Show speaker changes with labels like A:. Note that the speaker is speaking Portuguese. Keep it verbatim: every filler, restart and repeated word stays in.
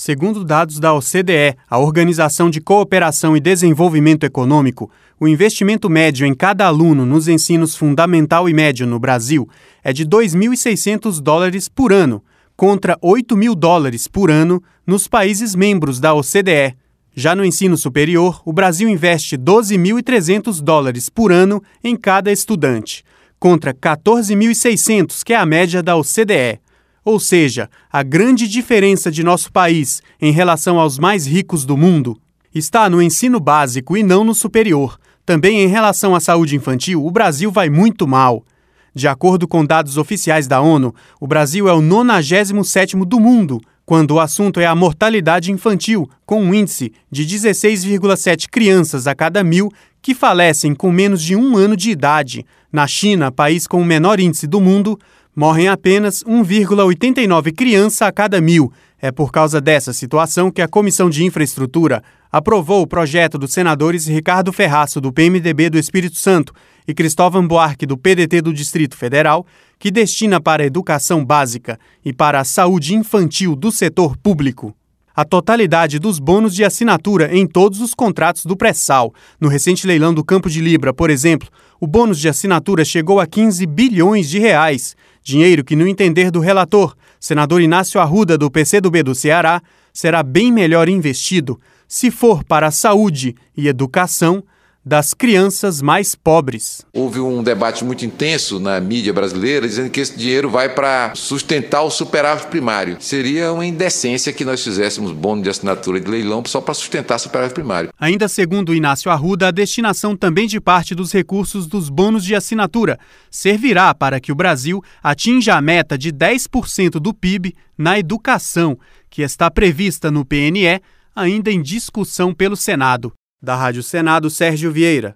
A: Segundo dados da O C D E, a Organização de Cooperação e Desenvolvimento Econômico, o investimento médio em cada aluno nos ensinos fundamental e médio no Brasil é de dois mil e seiscentos dólares por ano, contra oito mil dólares por ano nos países membros da O C D E. Já no ensino superior, o Brasil investe doze mil e trezentos dólares por ano em cada estudante, contra quatorze mil e seiscentos, que é a média da O C D E. Ou seja, a grande diferença de nosso país em relação aos mais ricos do mundo está no ensino básico e não no superior. Também em relação à saúde infantil, o Brasil vai muito mal. De acordo com dados oficiais da ONU, o Brasil é o nonagésimo sétimo do mundo, quando o assunto é a mortalidade infantil, com um índice de dezesseis vírgula sete crianças a cada mil que falecem com menos de um ano de idade. Na China, país com o menor índice do mundo, morrem apenas um vírgula oitenta e nove crianças a cada mil. É por causa dessa situação que a Comissão de Infraestrutura aprovou o projeto dos senadores Ricardo Ferraço, do P M D B do Espírito Santo, e Cristóvão Buarque, do P D T do Distrito Federal, que destina para a educação básica e para a saúde infantil do setor público a totalidade dos bônus de assinatura em todos os contratos do pré-sal. No recente leilão do Campo de Libra, por exemplo, o bônus de assinatura chegou a quinze bilhões de reais, dinheiro que, no entender do relator, senador Inácio Arruda, do P C do B do Ceará, será bem melhor investido se for para a saúde e educação das crianças mais pobres.
B: Houve um debate muito intenso na mídia brasileira dizendo que esse dinheiro vai para sustentar o superávit primário. Seria uma indecência que nós fizéssemos bônus de assinatura de leilão só para sustentar o superávit primário.
A: Ainda segundo Inácio Arruda, a destinação também de parte dos recursos dos bônus de assinatura servirá para que o Brasil atinja a meta de dez por cento do P I B na educação, que está prevista no P N E, ainda em discussão pelo Senado. Da Rádio Senado, Sérgio Vieira.